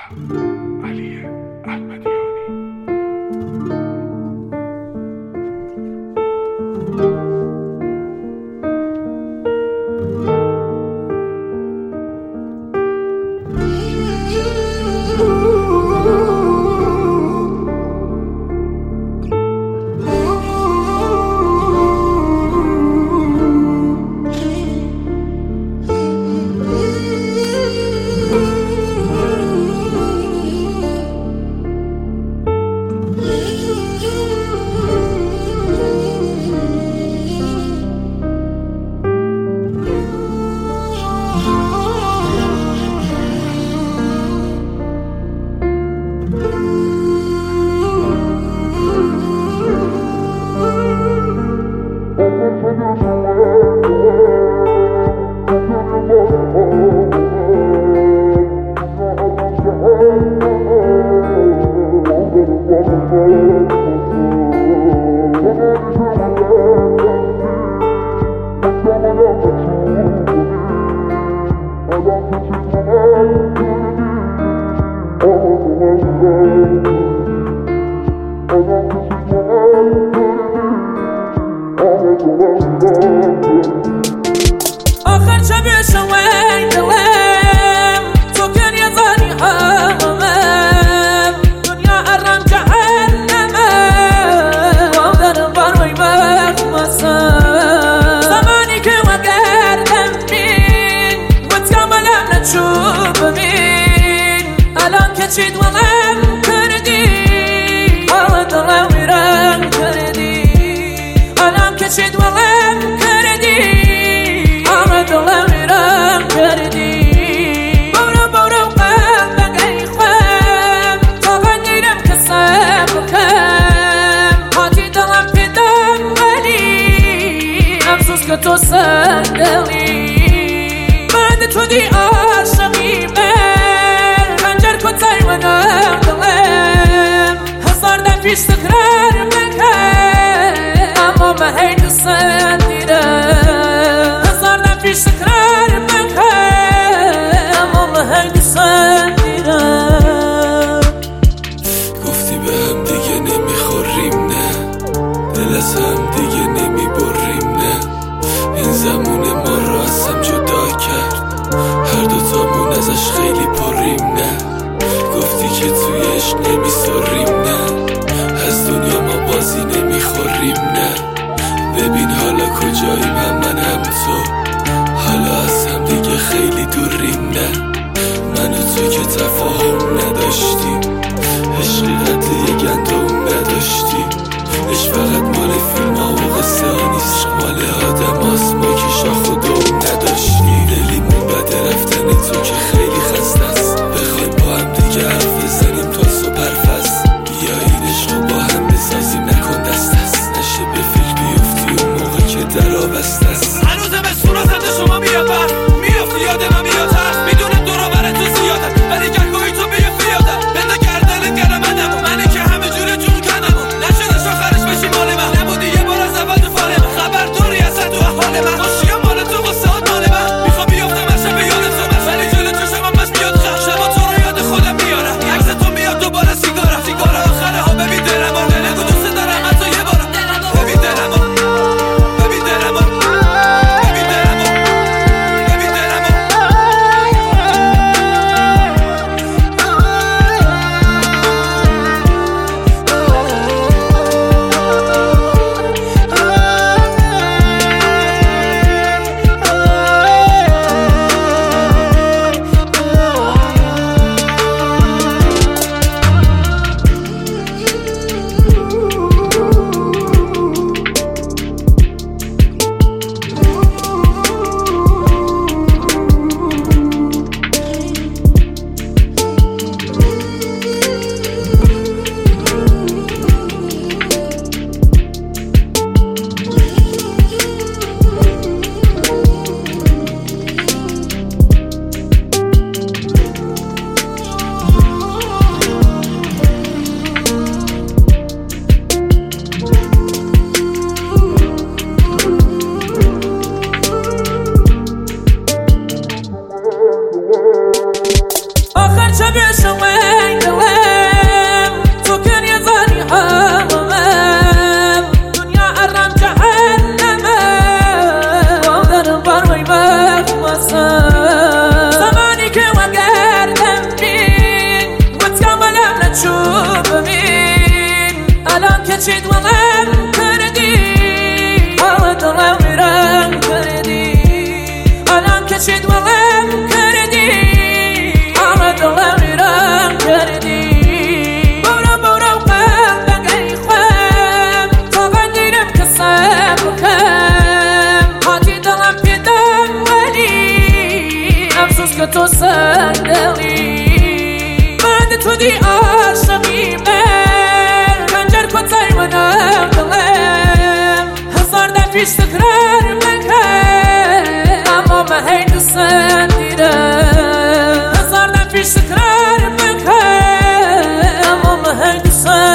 علی احمدیانی. آخر شب شوی دلم تو کن یه ظانی همم دنیا ارم جهنمه و در بروی مخمسم زمانی که وگردم بین و تکملم نچوب بین الان که چید ولم کردی آه دلم ویرم کردی الان که چید ولم کردی دلم ویران کردی برو قلبك ای خوام طاقت نیرم که صبر کم هاتی دلم پیدم ولی افسوس که تو صندلی من تو دی عاشقی من خنجر کتای منم دلم هزار دم پیش تکرار مکن اما من هی دوست دیرم پیش تکرار مکن اما هی دوست دیرم گفتی به هم دیگه نمیخوریم نه دل از هم دیگه نمیبریم نه این زمون ما رو از هم جدا کرد هر دوتامون ازش خیلی پریم نه گفتی که توی عشق نمیسریم نه از دنیا ما بازی نمیخوریم نه ببین حالا کجاییم هم تو حالا از هم دیگه خیلی دوریم نه من و تو که تفاهم نداشتیم عشقی قد یه گندم نداشتیم عشق فقط مال فیلم ها و قصه ها نیست مال آدم هاست ما که شاخ و دوم نداشتیم دلیمون بده رفتن تو که خیلی خسته است بخوایم با هم دیگه حرف بزنیم تا صبح حرف بیا این عشق رو با هم بسازیم نکن دست است نشه به فیلم بیفتی اون موقع که در آبست است هنوزم به صورتت شما میاد بر میافتی یاد من میاد شبش وين دلم تو كان يظني حرام دنيا أرام جهنم وقدر بروي مخمصة زماني كي وقردم بين وتكملم نتشوف بين الان كتشيد ولم كردي عود الله ويران كردي الان كتشيد ولم كردي عود الله ويران كردي بورا بورا وقلبك اي خوام تغنيرم كسر وكم هاتي دلم في دم ولي افسوس كتو صندلي بعد تو دي عاشقي من خنجر كتاي ونام دلم هزار دفيش تكرار مكان اما ما هيد صنديرم هزار دفيش تكرار مكان اما ما هيد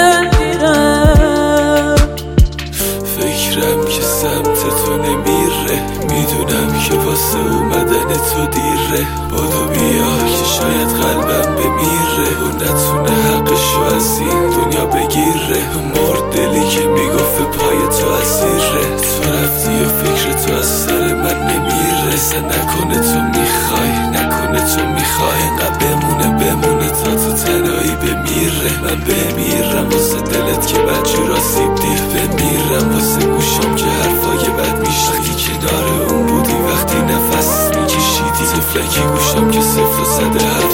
صنديرم فکرم که سمت تو نمیره میدونم که واسه اومدن تو دیره بادو بیا که شاید قلبم بمیره و نتونه حقشو از این دنیا بگیره مرد دلی که میگفت پای تو اسیره تو رفتی و فکر تو از سر من نمیره سه نکنه تو میخوای نکنه تو میخوای انقدر بمونه تا تو تنهایی بمیره من بمیرم واسه دلت که بدجور آسیب دیر بمیرم واسه گوشم که حرفای بد میشه وقتی کنار اون بودی وقتی نفس میکشیدی تفلکی گوشم که صفر و 107